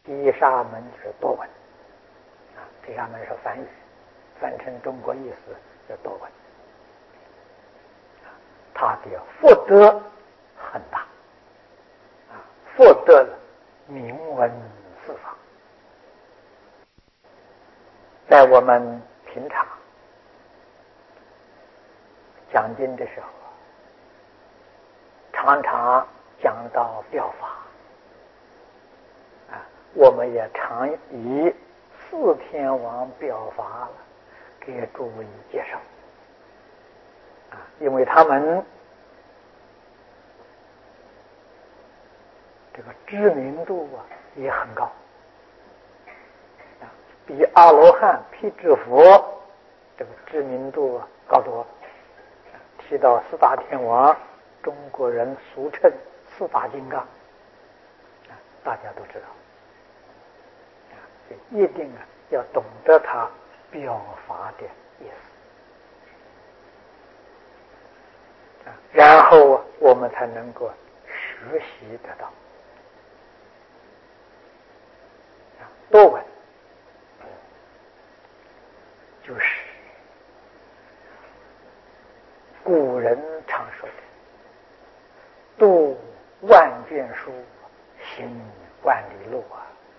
毗沙门就是多闻啊，毗沙门是梵语，翻成中国意思是多闻。他的福德很大啊，福德名闻四方。在我们平常讲经的时候，常常讲到表法啊，我们也常以四天王表法给诸位介绍啊，因为他们这个知名度也很高啊，比阿罗汉、辟支佛这个知名度高多了。提到四大天王，中国人俗称四大金刚啊，大家都知道啊，一定要懂得他表法的意思啊，然后我们才能够学习得到啊。多闻就是古人常说的读万卷书，行万里路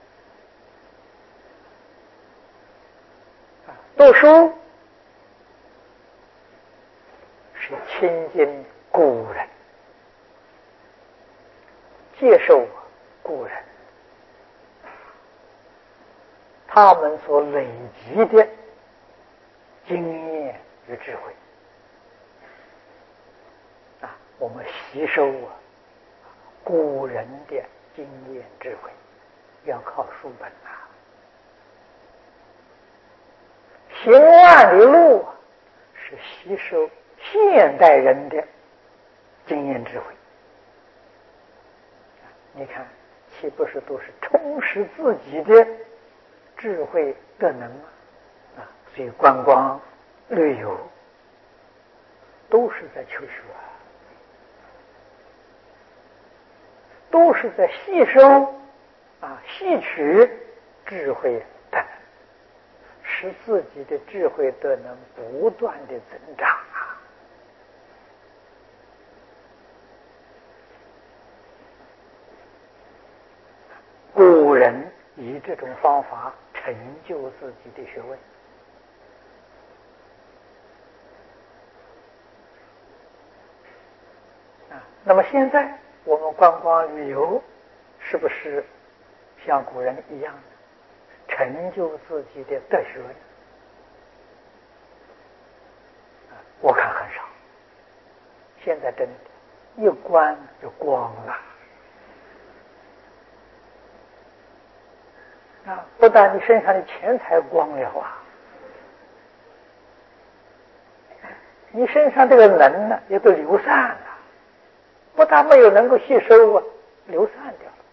啊。读书是亲近古人，接受古人他们所累积的经验与智慧啊，我们吸收古人的经验智慧，要靠书本啊。行万里路是吸收现代人的经验智慧，你看岂不是都是充实自己的智慧德能吗？啊，所以观光旅游都是在求学啊，都是在吸收啊，吸取智慧德能，使自己的智慧德能不断的增长啊。古人以这种方法成就自己的学问啊。那么现在我们观光旅游是不是像古人一样成就自己的德学呢？我看很少。现在真的一观就光了啊！不但你身上的钱财光了啊，你身上这个能呢也都流散了，不但没有能够吸收啊，流散掉了。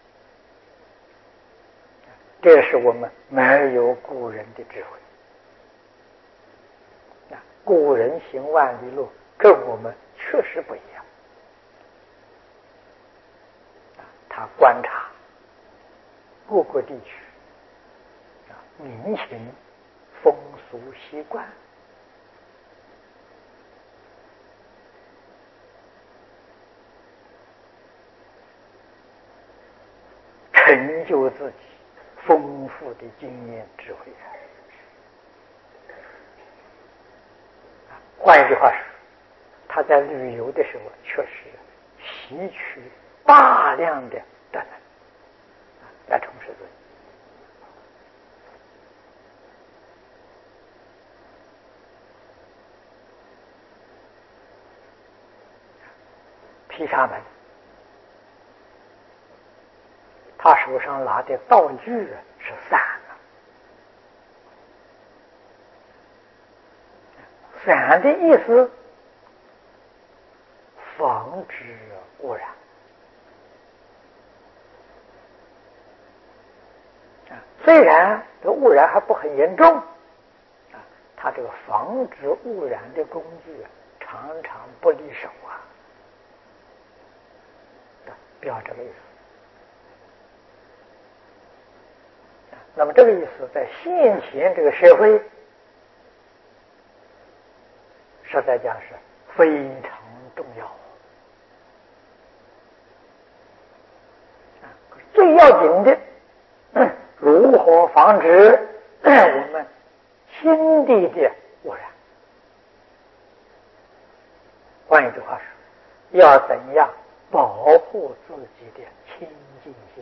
这是我们没有古人的智慧啊！古人行万里路，跟我们确实不一样啊！他观察各个地区啊民情、风俗习惯，成就自己丰富的经验智慧啊。换一句话说，他在旅游的时候确实吸取大量的德能来充实自己。毗沙门他手上拿的道具是伞伞的意思防止污染虽然这污染还不很严重啊，他这个防止污染的工具常常不离手啊，表这个意思那么这个意思，在现前这个社会，实在讲是非常重要。最要紧的，如何防止我们心地的污染？换一句话说，要怎样保护自己的清净心？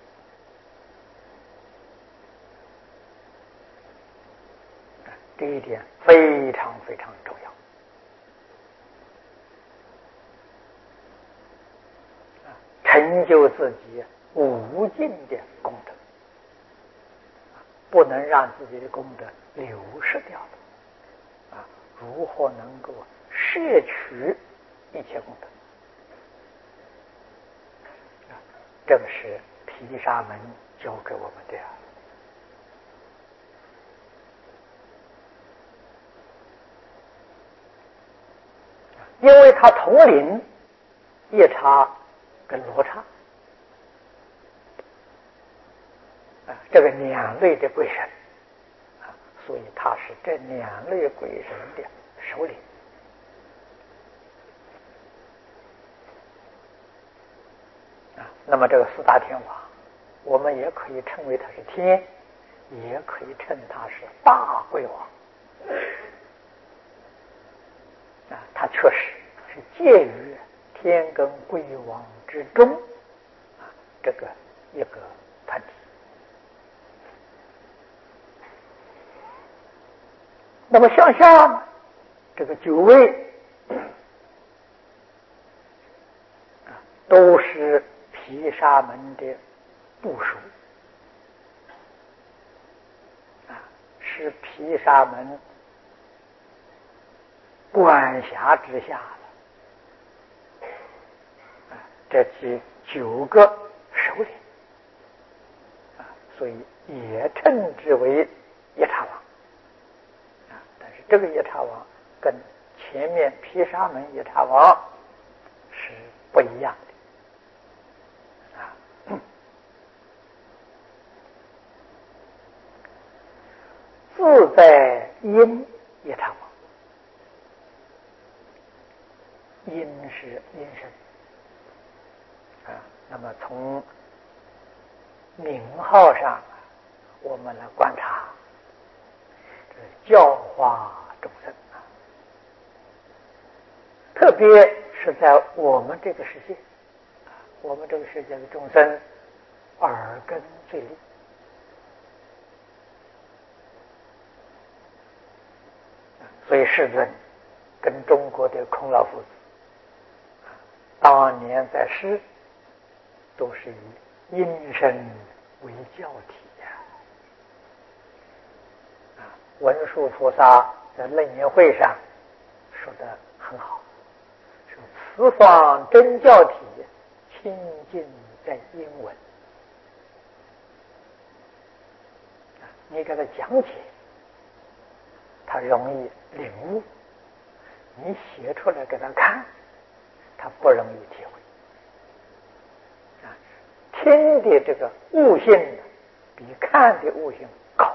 这一点非常非常重要。成就自己无尽的功德，不能让自己的功德流失掉了。如何能够摄取一切功德？这个是毗沙门教给我们的。因为他统领夜叉跟罗刹这个两类的鬼神所以他是这两类鬼神的首领。那么这个四大天王，我们也可以称为他是天，也可以称他是大鬼王。他确实是介于天跟鬼王之中这个一个团体。那么向下这个九位都是毗沙门的部属是毗沙门管辖之下的这9个首领所以也称之为夜叉王但是这个夜叉王跟前面毗沙门夜叉王是不一样的自在因夜叉王，因是因身那么从名号上我们来观察教化众生特别是在我们这个世界我们这个世界的众生耳根最利所以世尊跟中国的孔老夫子当年在世都是以因身为教体文殊菩萨在楞严会上说得很好，说此方真教体清净在因文你给他讲解他容易领悟，你写出来给他看他不容易体会听的这个悟性比看的悟性高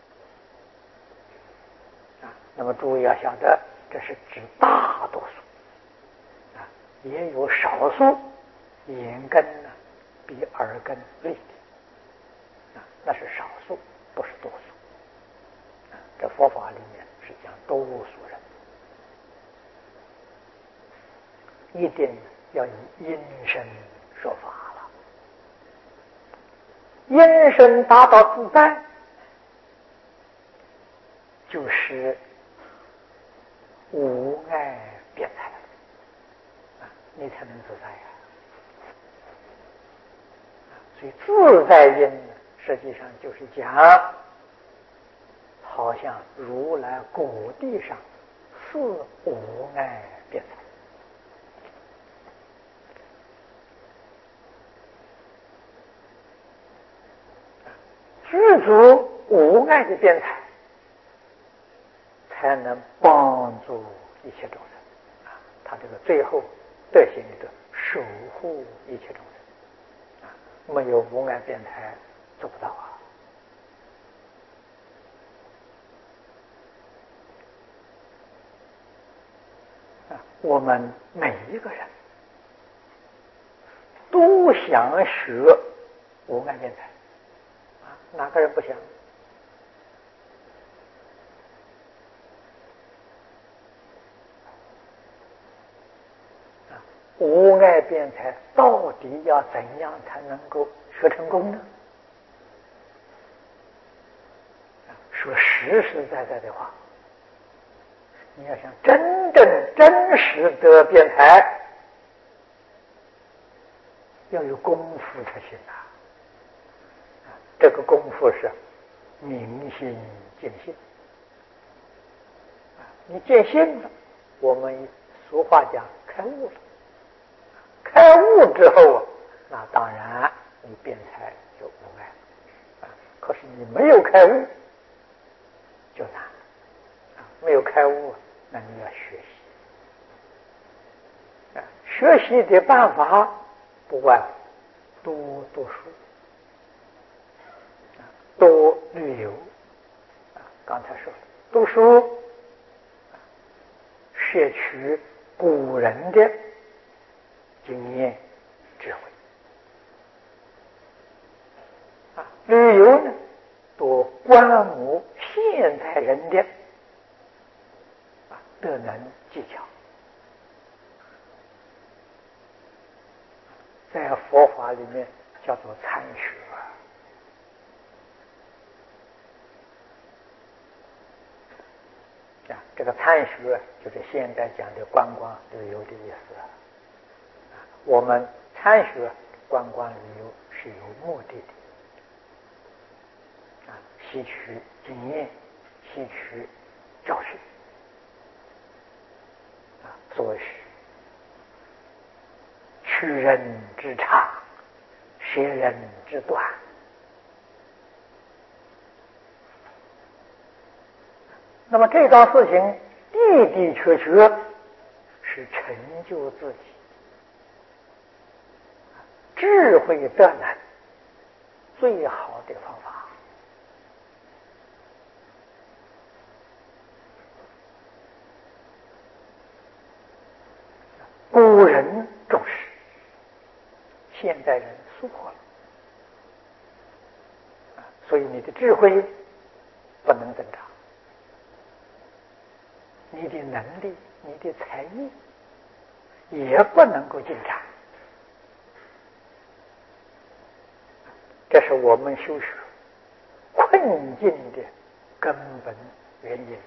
那么诸位要晓得这是指大多数也有少数眼根比耳根利的那是少数不是多数这佛法里面是讲多数人一定要以因身说法了因身达到自在就是无碍辩才你才能自在所以自在因实际上就是讲好像如来果地上是无碍辩才具足无碍的辩才才能帮助一切众生他这个最后德行里的守护一切众生没有无碍辩才做不到我们每一个人都想学无碍辩才啊，哪个人不想？无碍辩才到底要怎样才能够学成功呢？说实实在在的话，你要想真正真实得辩才，要有功夫才行啊！这个功夫是明心见性你见性了，我们俗话讲开悟了。开悟之后那当然你辩才就无碍了可是你没有开悟就难没有开悟，那你要学习学习的办法不外乎多读书多旅游刚才说了，读书摄取古人的经验智慧旅游呢多观摩现代人的德能技巧，在佛法里面叫做参学这个参学就是现在讲的观光旅游的意思我们参学观光旅游是有目的的吸取经验，吸取教训所谓是取人之长，学人之短那么这桩事情的的确确是成就自己智慧德能最好的方法古人重视，现代人疏忽了所以你的智慧不能增长，你的能力，你的才艺也不能够进展这是我们修学困境的根本原因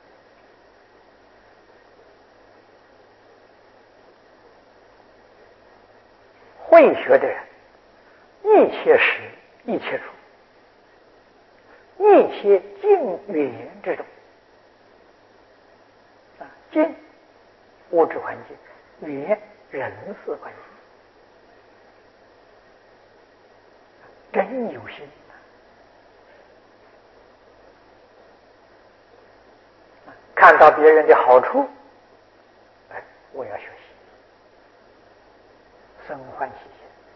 会学的人一切时一切处一切境缘之中境物质环境，缘人事环境真有心看到别人的好处我要学习生欢喜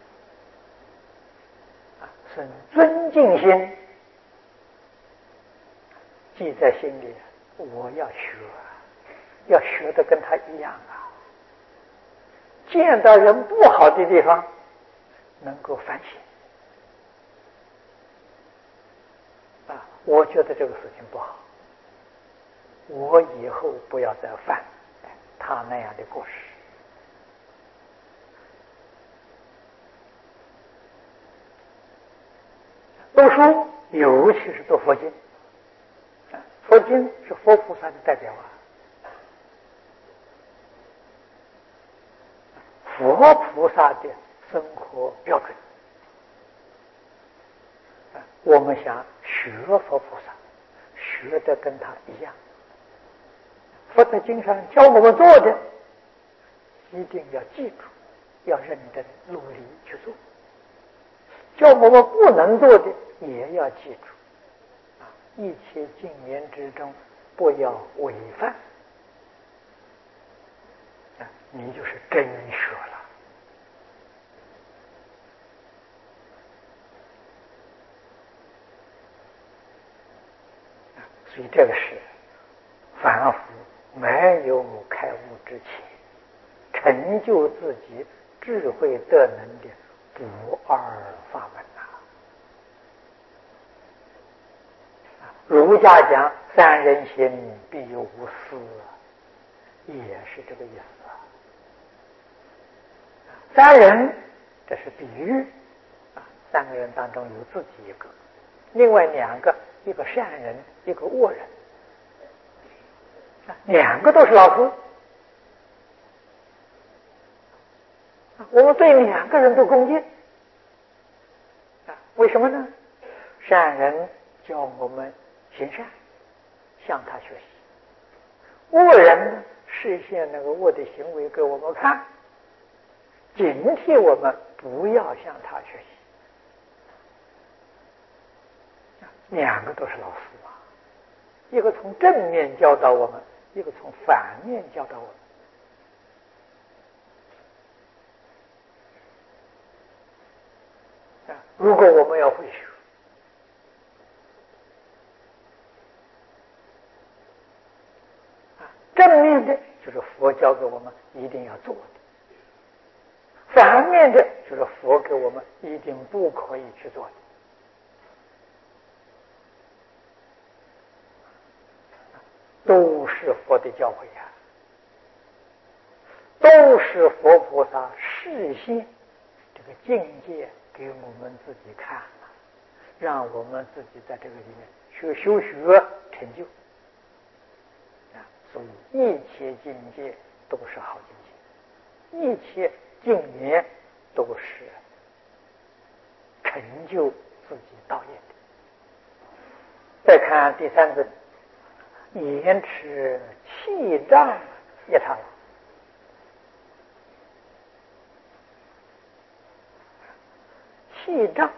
心生尊敬心记在心里我要学要学得跟他一样见到人不好的地方能够反省我觉得这个事情不好我以后不要再犯他那样的过失读书尤其是读佛经佛经是佛菩萨的代表佛菩萨的生活标准我们想学佛菩萨学得跟他一样佛在经上教我们做的一定要记住要认真努力去做叫我们不能做的也要记住一切境缘之中不要违犯你就是真学了所以这个是凡夫没有开悟之前成就自己智慧德能的不二法门呐。儒家讲三人行，必有我师，也是这个意思啊。三人，这是比喻啊，三个人当中有自己一个，另外两个，一个善人，一个恶人，两个都是老师。我们对两个人都恭敬啊，为什么呢？善人教我们行善，向他学习；恶人呢，示现那个恶的行为给我们看，警惕我们不要向他学习。两个都是老师嘛，一个从正面教导我们，一个从反面教导我们。如果我们要会学，正面的就是佛教给我们一定要做的，反面的就是佛给我们一定不可以去做的。都是佛的教诲呀，都是佛菩萨示现这个境界给我们自己看了，让我们自己在这个里面修学成就啊。所以一切境界都是好境界，一切境缘都是成就自己道业的。再看第三个，言持气障业他。气障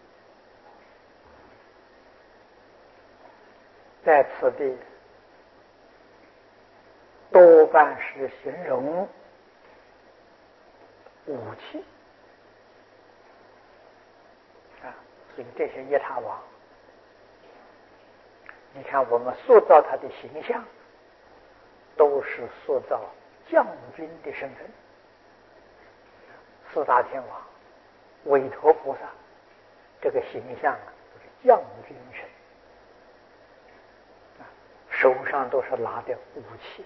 在此地多半是形容武器啊，所以这些耶他王，你看我们塑造他的形象，都是塑造将军的身份。四大天王、韦陀菩萨这个形象就是将军身啊，手上都是拿的武器。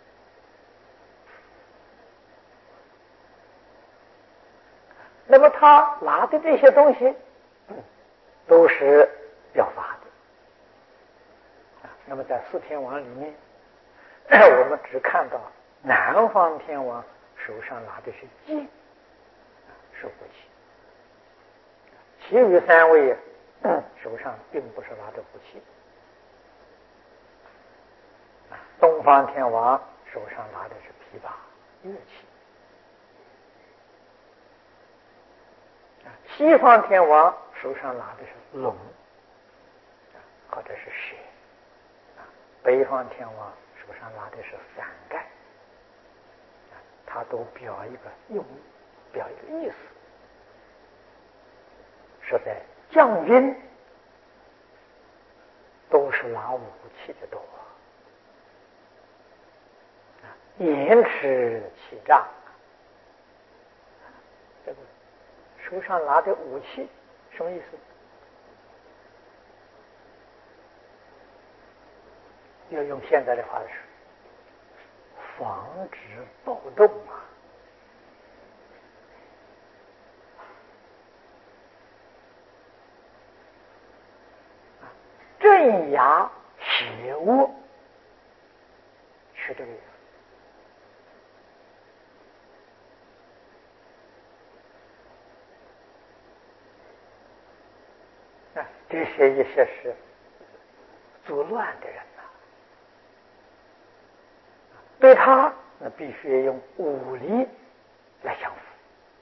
那么他拿的这些东西都是表法的。那么在四天王里面，我们只看到南方天王手上拿的是剑，是武器。其余三位手上并不是拿着武器。东方天王手上拿的是琵琶乐器。西方天王手上拿的是龙或者是蛇，北方天王手上拿的是伞盖，他都表一个用意，表一个意思，是在将军都是拿武器的多，言持气障，这个手上拿的武器什么意思？要用现在的话说，防止暴动啊！镇压邪恶，是这个意思。这些一些是作乱的人呐，对他那必须用武力来降服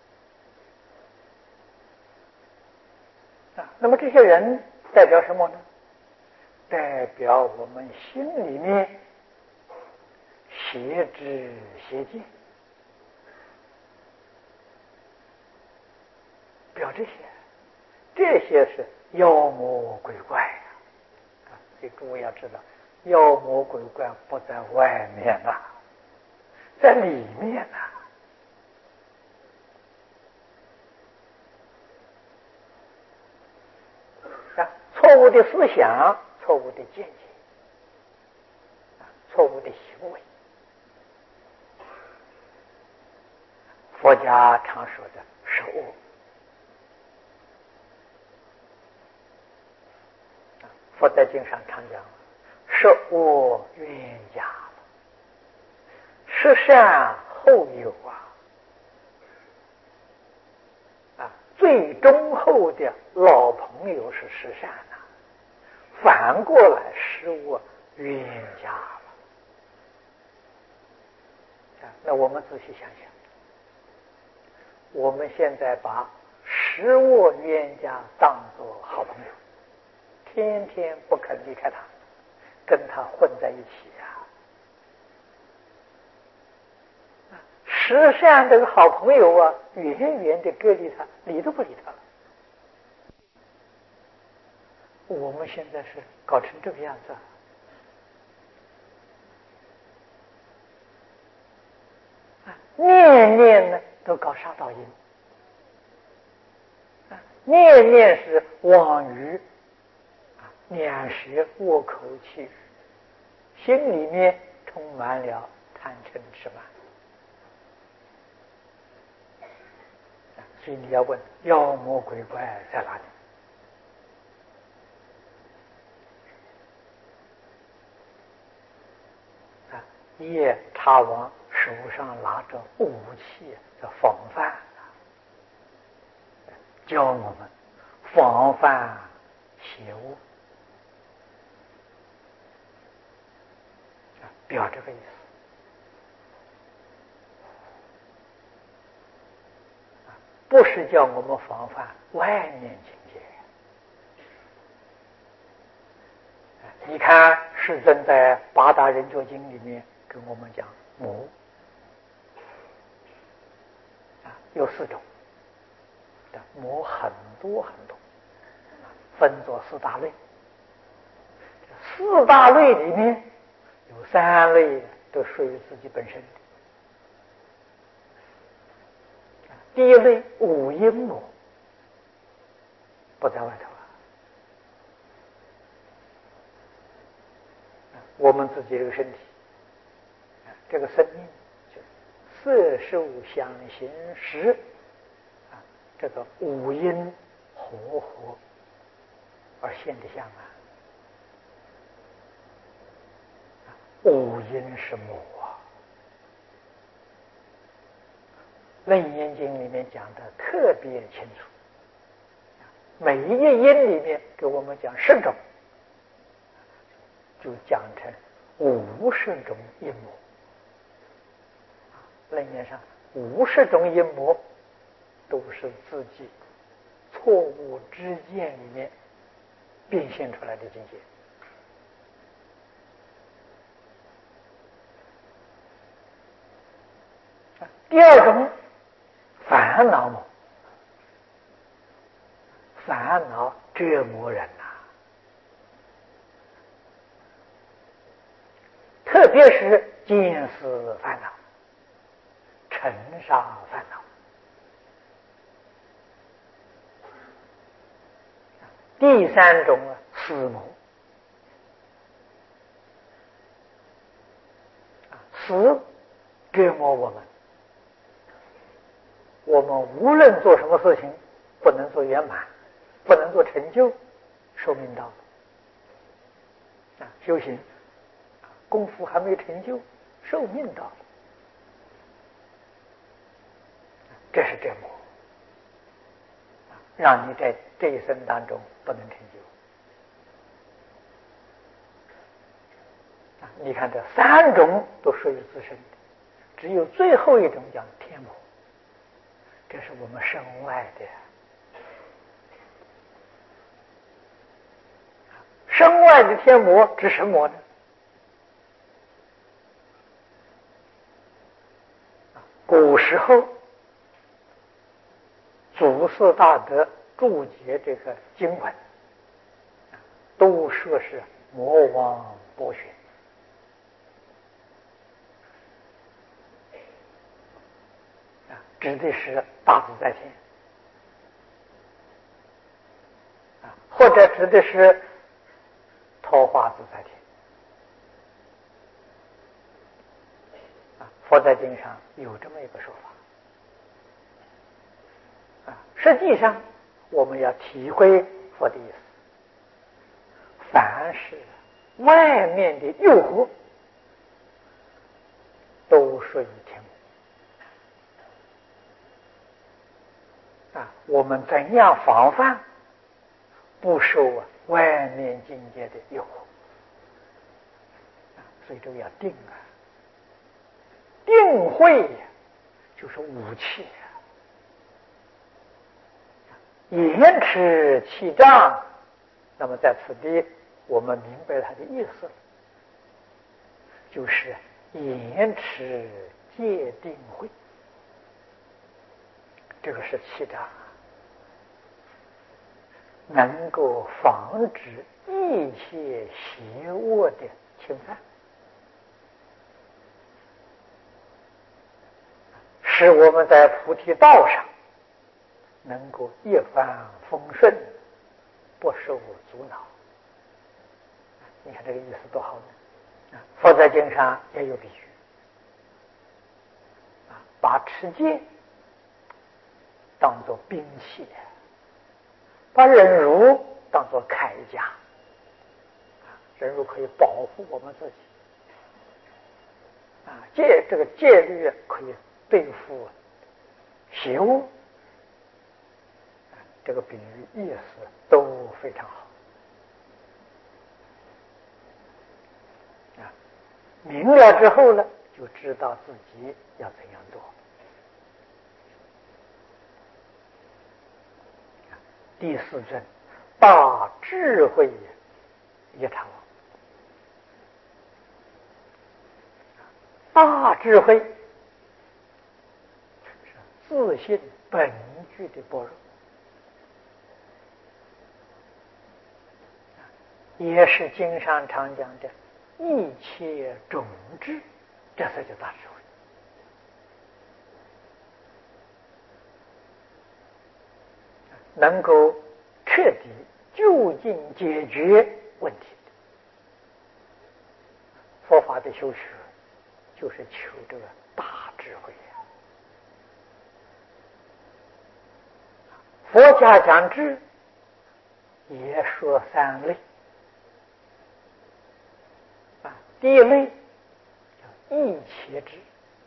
那么这些人代表什么呢？代表我们心里面邪知邪见，表这些是妖魔鬼怪所以诸位要知道，妖魔鬼怪不在外面呐，在里面呐。 的思想，错误的见解，错误的行为。佛家常说的十恶，佛在经上常讲十恶冤家，十善后有最忠厚的老朋友是十善反过来十恶冤家了。那我们仔细想想，我们现在把十恶冤家当作好朋友，天天不肯离开他，跟他混在一起十善这个好朋友远远的隔离他，理都不理他了。我们现在是搞成这个样子念念呢都搞杀盗淫，念念是妄语，两舌恶口气语，心里面充满了贪嗔痴慢。所以你要问妖魔鬼怪在哪里？夜叉王手上拿着武器的防范教我们防范邪恶，表这个意思。不是叫我们防范外面境界。你看世尊在八大人觉经里面跟我们讲魔有4种，魔很多很多，分作4大类。4大类里面有3类都属于自己本身的。第一类五阴魔不在外头我们自己这个身体，这个生命就是色受想行识这个五阴合而现的相五阴是魔楞严经里面讲的特别清楚，每一个音里面给我们讲10种，就讲成50种阴魔。楞严上50种阴魔都是自己错误知见里面变现出来的境界。第2种烦恼魔，烦恼折磨人特别是见思烦恼、尘沙烦恼。第3种思魔，思折磨我们，我们无论做什么事情不能做圆满，不能做成就，寿命到了修行功夫还没有成就，寿命到了，这是折磨，让你在这一生当中不能成就。你看这3种都属于自身的，只有最后一种讲天魔，这是我们身外的。身外的天魔指什么呢？古时候祖师大德注解这个经文都说是魔王剥削，指的是大自在天或者指的是桃花自在天。佛在经上有这么一个说法。实际上我们要体会佛的意思，凡是外面的诱惑都属于天魔。我们怎样防范不受外面境界的诱惑？所以这个要定定慧就是武器严持气障。那么在此地我们明白它的意思了，就是严持戒定慧，这个是气障，能够防止一切邪恶的侵犯，使我们在菩提道上能够一帆风顺，不受阻挠。你看这个意思多好呢！佛在经上也有比喻，把持戒当作兵器，把忍辱当作铠甲。忍辱可以保护我们自己，这个戒律可以对付邪恶。这个比喻意思都非常好。明了之后呢，就知道自己要怎样做。第四尊，大智慧业场王。大智慧是自信本具的般若，也是经上常讲的一切种智，这才叫大智慧。能够彻底就近解决问题的佛法的修学，就是求这个大智慧佛家讲智也说三类。第一类叫一切智，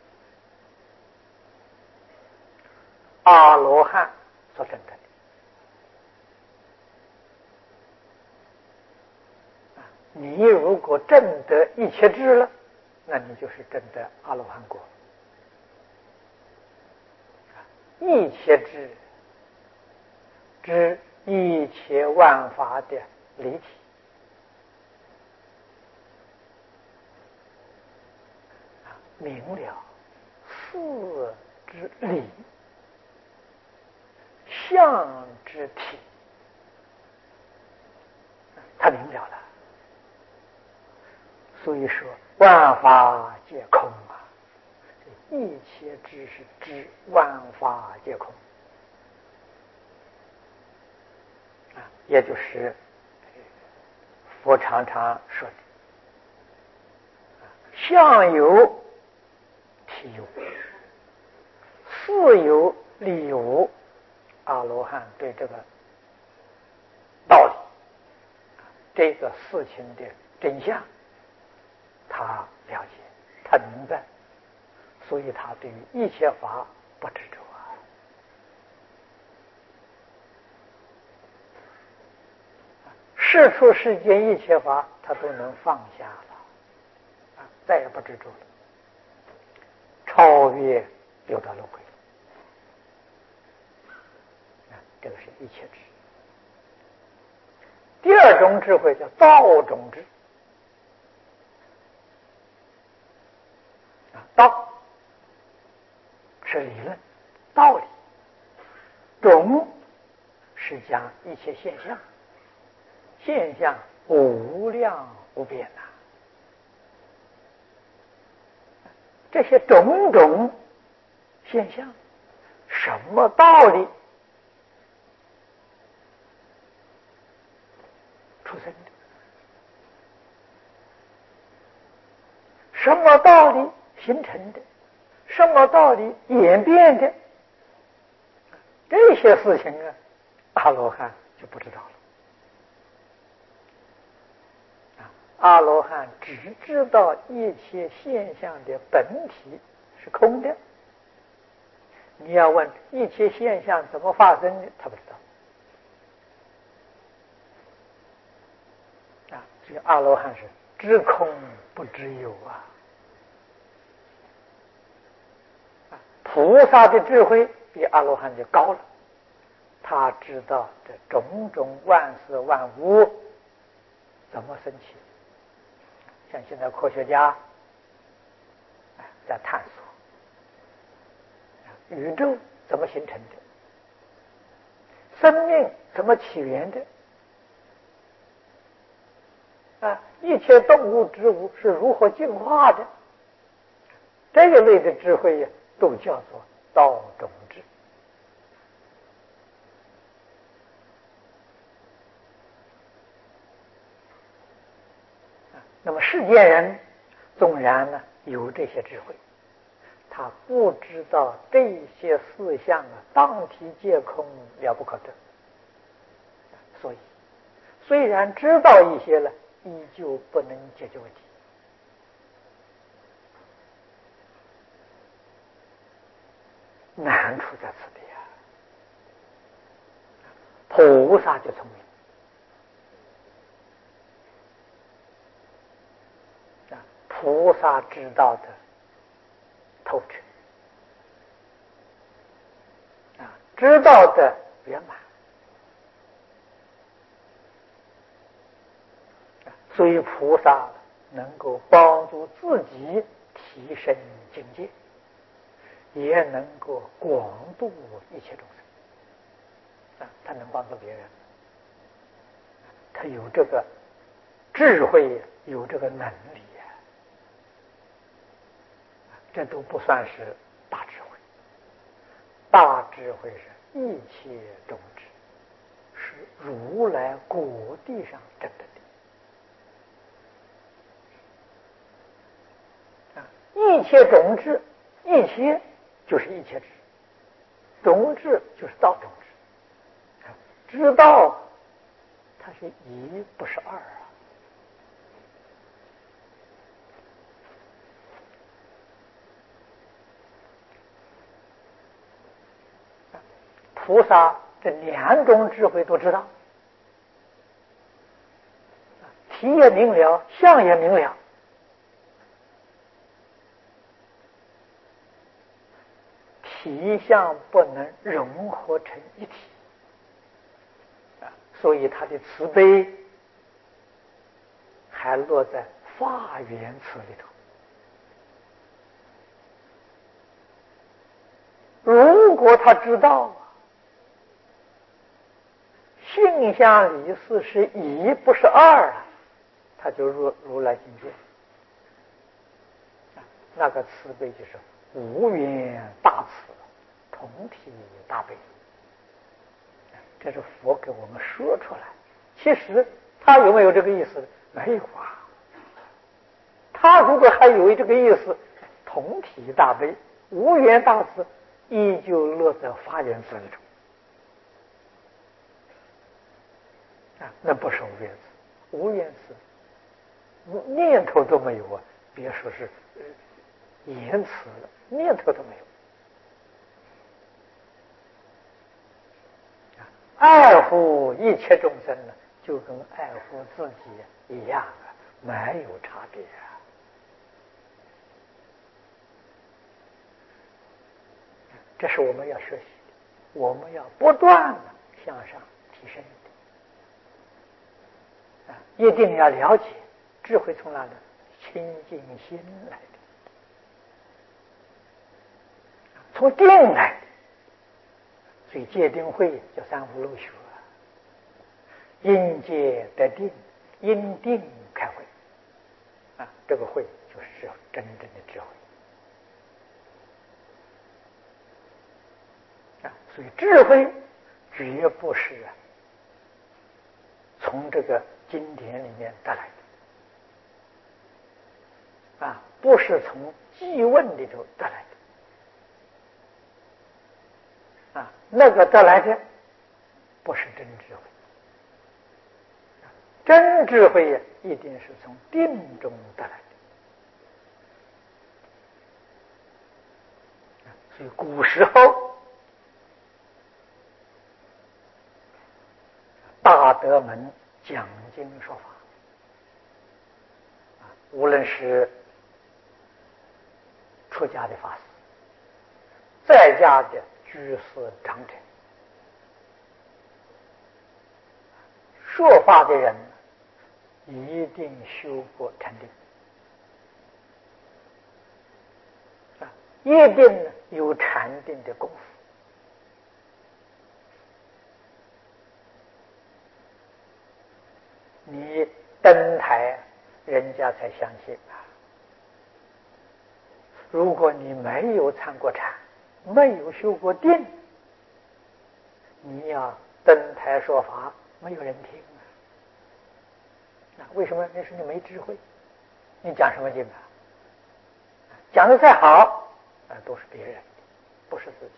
阿罗汉所证的。你如果证得一切智了，那你就是证得阿罗汉果。一切智知一切万法的离体，明了事之理，相之体，他明了了。所以说万法皆空一切知是知万法皆空也就是佛常常说的相有体有，事有理有。阿罗汉对这个道理，这个事情的真相他了解，他明白，所以他对于一切法不执着世出世间一切法他都能放下了再也不执着了，超越六道轮回。这个是一切智。第二种智慧叫道种智。道是理论道理，种是讲一切现象，现象无量无边这些种种现象什么道理出生的？ 什么道理形成的，什么道理演变的，这些事情啊，阿罗汉就不知道了。阿罗汉只知道一切现象的本体是空的。你要问一切现象怎么发生的，他不知道。所以阿罗汉是知空不知有啊。菩萨的智慧比阿罗汉就高了，他知道这种种万事万物怎么生起。像现在科学家在探索宇宙怎么形成的，生命怎么起源的，一切动物植物是如何进化的，这一类的智慧都叫做道种智。那么世间人纵然呢有这些智慧，他不知道这些事项当体皆空，了不可得。所以虽然知道一些了，依旧不能解决问题。难处在此地啊！菩萨就聪明。菩萨知道的透彻，知道的圆满，所以菩萨能够帮助自己提升境界，也能够广度一切众生。他能帮助别人，他有这个智慧，有这个能力。这都不算是大智慧，大智慧是一切种智，是如来果地上证得的。一切种智，一切就是一切智，种智就是道种智。知道它是一不是二啊。菩萨这两种智慧都知道，体也明了，相也明了，体相不能融合成一体，所以他的慈悲还落在法缘慈里头。如果他知道性相离事是一不是二，他就如来境界。那个慈悲就是无缘大慈，同体大悲。这是佛给我们说出来，其实他有没有这个意思？没有啊。他如果还有这个意思，同体大悲，无缘大慈，依旧落在法缘慈里头。那不是无缘慈，无缘慈念头都没有啊！别说是言辞了，念头都没有。爱护一切众生呢，就跟爱护自己一样啊，没有差别啊。这是我们要学习的，我们要不断的向上提升的。一定要了解智慧从哪里？清净心来的，从定来的。所以戒定慧叫三无漏学，因戒得定，因定开慧。这个慧就是真正的智慧。所以智慧绝不是从这个经典里面得来的。 不是从记问里头得来的那个得来的不是真智慧。真智慧一定是从定中得来的。所以古时候大德们讲经说法无论是出家的法师，在家的居士长者，说法的人一定修过禅定一定有禅定的功夫。你登台，人家才相信如果你没有参过禅，没有修过定，你要登台说法，没有人听为什么？那是你没智慧。你讲什么经讲得再好都是别人的，不是自己。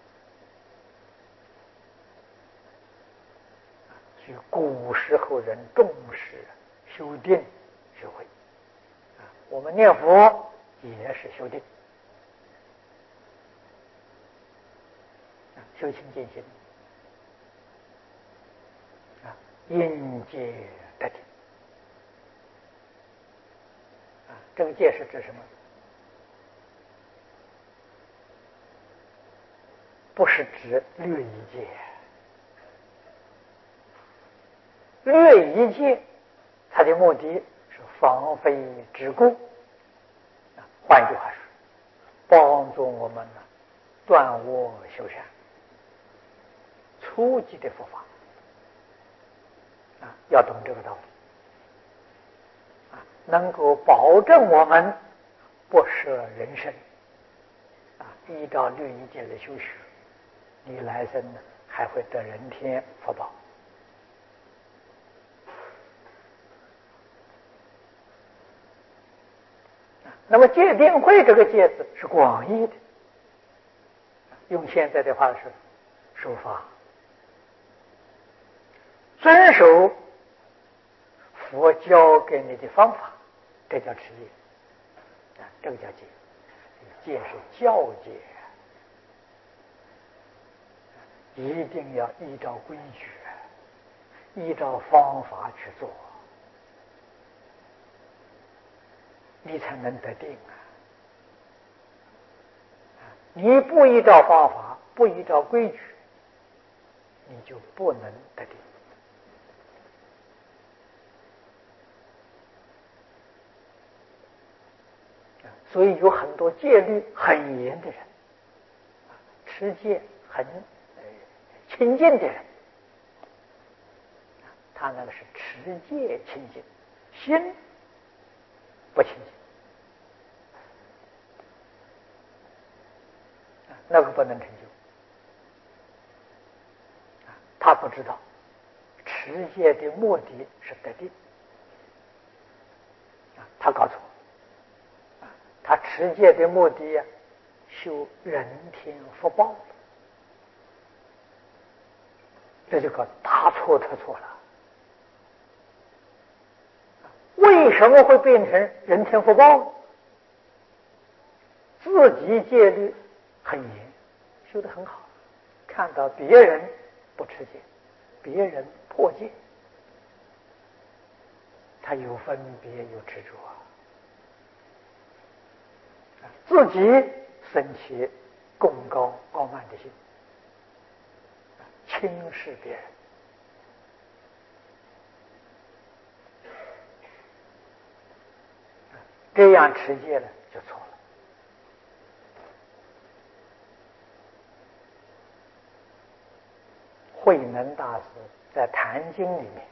所以古时候人重视修定学会我们念佛也是修定修清净心应戒得定这个戒是指什么？不是指律仪戒，律仪戒它的目的是防非止故换一句话说，帮助我们断恶修善，初级的佛法要懂这个道理能够保证我们不舍人身依照律仪戒的修学，你来生还会得人天福报那么戒定慧这个戒字是广义的，用现在的话是守法，遵守佛教给你的方法，这叫持戒这个叫戒。戒是教戒一定要依照规矩，依照方法去做，你才能得定你不依照方法，不依照规矩，你就不能得定所以有很多戒律很严的人，持戒很清净的人，他那个是持戒清净，心不清净那个不能成就他不知道持戒的目的是得定他搞错他持戒的目的修人天福报，这就搞大错特错了。为什么会变成人天福报？自己戒律很严，修得很好，看到别人不持戒，别人破戒，他有分别有执着自己升起贡高傲慢的心，轻视别人这样持戒了就错了。慧能大师在《坛经》里面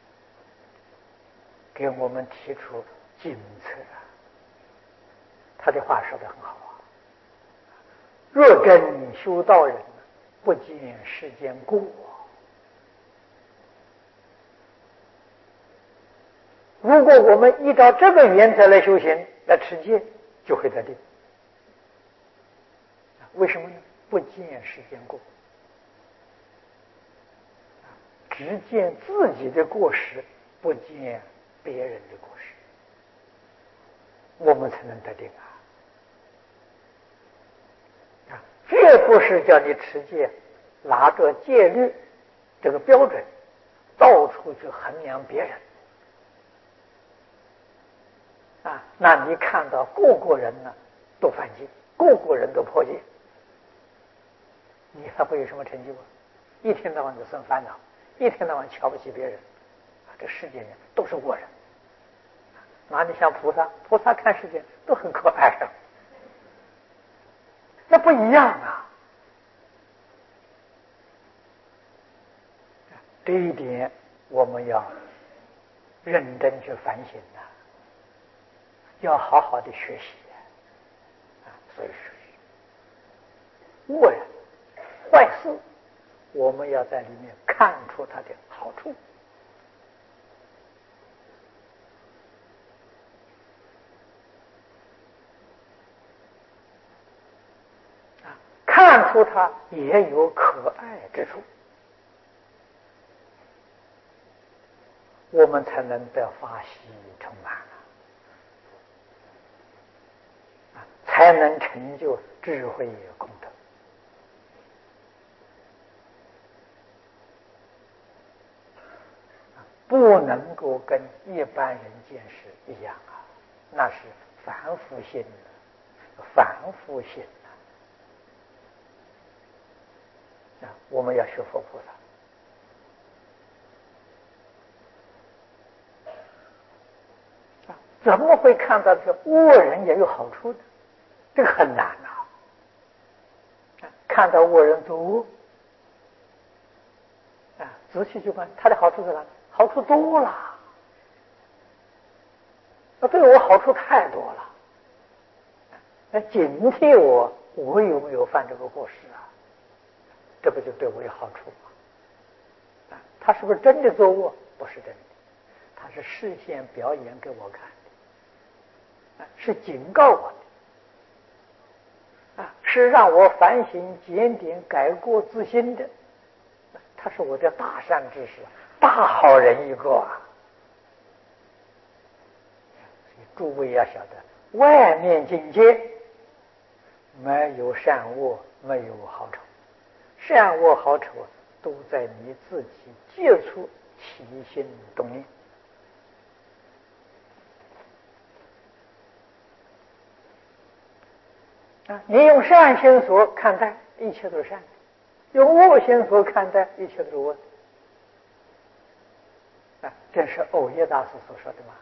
给我们提出警策他的话说得很好若真修道人，不见世间过。如果我们依照这个原则来修行来持戒， 就会得定。为什么呢？不见时间过，只见自己的过失，不见别人的过失，我们才能得定啊！这不是叫你持戒，拿着戒律这个标准到处去衡量别人啊！那你看到个个人呢都犯戒，个个人都破戒，你还会有什么成就啊？一天到晚就生烦恼，一天到晚瞧不起别人啊！这世界上都是恶人。哪里像菩萨？菩萨看世界都很可爱啊，那不一样啊！这一点我们要认真去反省啊，要好好的学习啊！所以说，恶人、坏事，我们要在里面看出它的好处。看出它也有可爱之处，我们才能得法喜充满才能成就智慧功德。不能够跟一般人见识一样啊，那是凡夫心的，凡夫心我们要学佛菩萨怎么会看到这个恶人也有好处呢？这个很难啊！看到恶人作恶仔细去观，他的好处是什么？好处多了，对我好处太多了。警惕我有没有犯这个过失啊？这不就对我有好处吗？他是不是真的作恶？不是真的，他是示现表演给我看的，是警告我的，是让我反省检点改过自新的，他是我的大善知识，大好人一个啊！诸位要晓得，外面境界没有善恶，没有好丑，善恶好丑都在你自己接触起心动念你用善心所看待，一切都是善的；用恶心所看待，一切都是恶的。这是藕耶大师所说的嘛？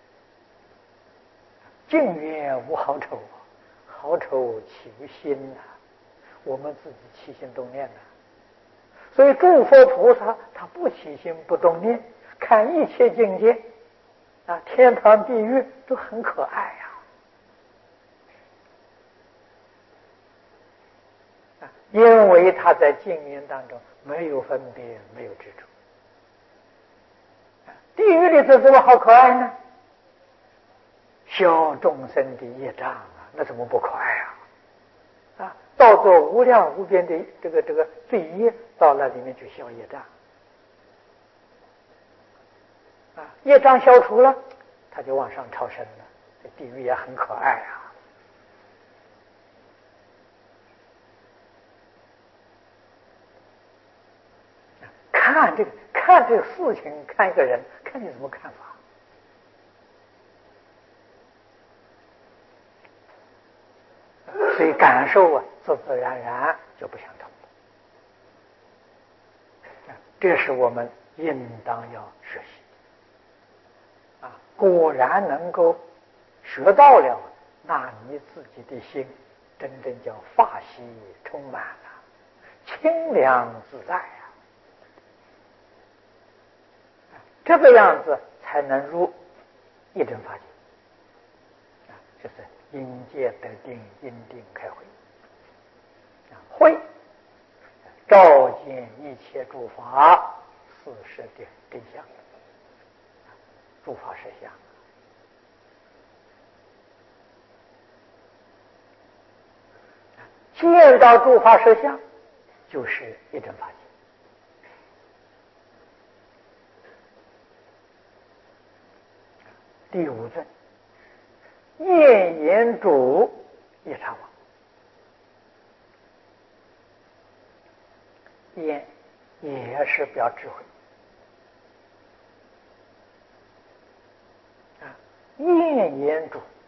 境缘无好丑，好丑起于心我们自己起心动念所以诸佛菩萨他不起心不动念，看一切境界天堂地狱都很可爱因为他在境缘当中没有分别，没有执着。地狱里头怎么好可爱呢？消众生的业障那怎么不可爱造作无量无边的这个罪业到那里面去消业障业障消除了，他就往上超升了，这地狱也很可爱看这个事情，看一个人，看你怎么看法。所以感受自自然然就不相同了。这是我们应当要学习果然能够学到了，那你自己的心真正叫法喜充满了，清凉自在这个样子才能入一真法界就是因戒得定，因定开慧慧照见一切诸法事实的真相，诸法实相见到诸法实相，就是一真法界。第五尊，厌言主一刹王。厌也是表智慧啊，厌言主